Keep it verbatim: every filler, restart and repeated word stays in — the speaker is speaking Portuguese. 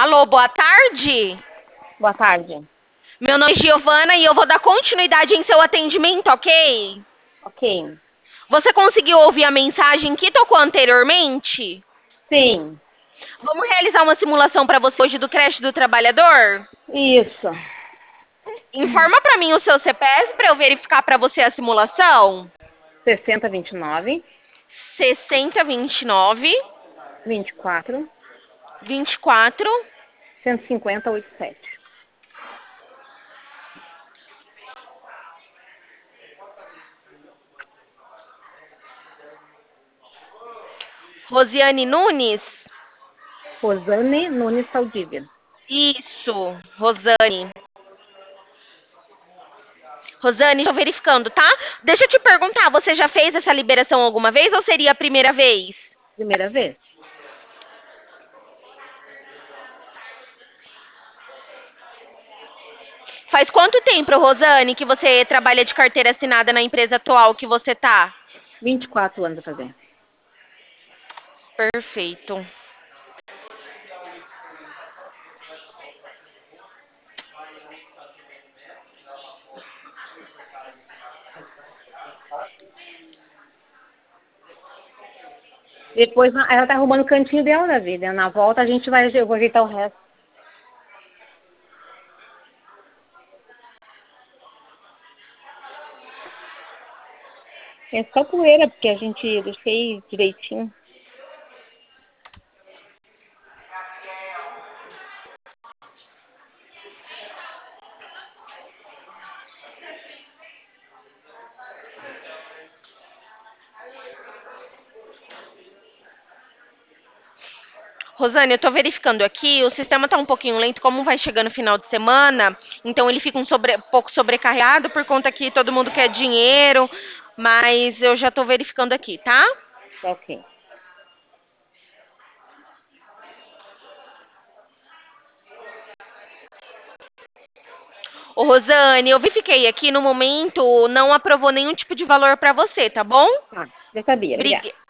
Alô, boa tarde. Boa tarde. Meu nome é Giovana e eu vou dar continuidade em seu atendimento, ok? Ok. Você conseguiu ouvir a mensagem que tocou anteriormente? Sim. Vamos realizar uma simulação para você hoje do creche do trabalhador? Isso. Informa para mim o seu C P F para eu verificar para você a simulação. sessenta, vinte e nove, sessenta, vinte e nove, vinte e quatro, vinte e quatro. cento e cinquenta, oitenta e sete. Rosiane Nunes? Rosane Nunes Saldívia. Isso, Rosane. Rosane, estou verificando, tá? Deixa eu te perguntar, você já fez essa liberação alguma vez ou seria a primeira vez? Primeira vez. Faz quanto tempo, Rosane, que você trabalha de carteira assinada na empresa atual que você tá? vinte e quatro anos a fazer. Perfeito. Depois na- ela tá arrumando o cantinho dela da vida. Na volta a gente vai, eu vou ajeitar o resto. É só poeira, porque a gente deixei direitinho. Rosane, eu tô verificando aqui, o sistema tá um pouquinho lento, como vai chegando o final de semana, então ele fica um sobre- pouco sobrecarregado por conta que todo mundo quer dinheiro, mas eu já tô verificando aqui, tá? Ok. Ô, Rosane, eu verifiquei aqui, no momento não aprovou nenhum tipo de valor pra você, tá bom? Tá. Já sabia. Brig- Obrigada.